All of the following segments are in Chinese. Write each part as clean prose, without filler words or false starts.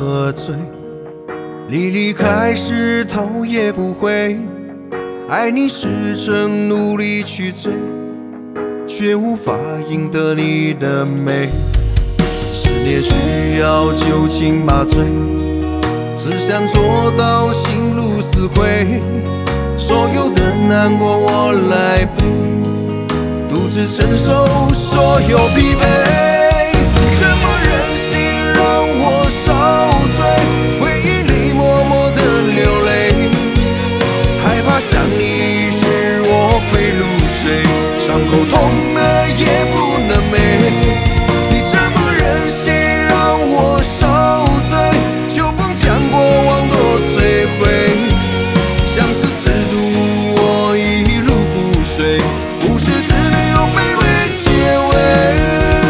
喝醉，你离开时头也不回。爱你试着努力去追，却无法赢得你的美。思念需要酒精麻醉，只想做到心如死灰。所有的难过我来背，独自承受所有疲惫。怎么忍心让我受罪？回忆里默默的流泪，害怕想你时我会入睡，伤口痛了也不能美。你怎么忍心让我受罪？秋风将过往都摧毁，像是制度我一路不遂，故事只能用卑微结尾。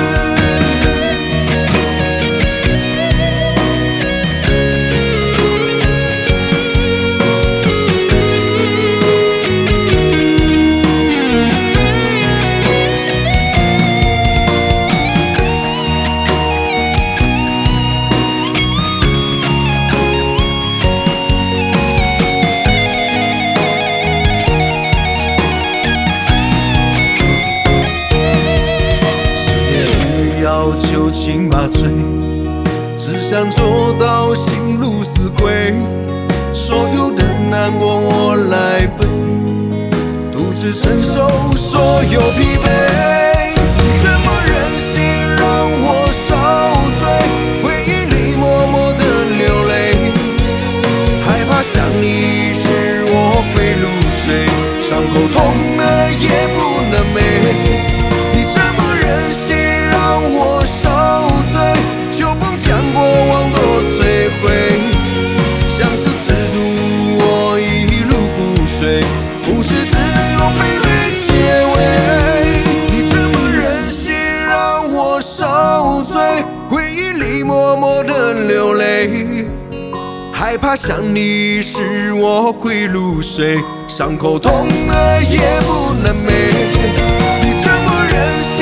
酒精麻醉，只想做到心如死灰。所有的难过我来背，独自承受所有疲惫。怎么忍心让我受罪？回忆里默默的流泪，害怕想你时我会入睡，伤口痛了也不能美。你怎么忍心让我受罪？秋风将过往都摧毁，像是制度我一路不遂，故事只能用卑微结尾。你怎么忍心让我受罪？回忆里默默的流泪，害怕想你时我会入睡，伤口痛了也不能美。你怎么忍心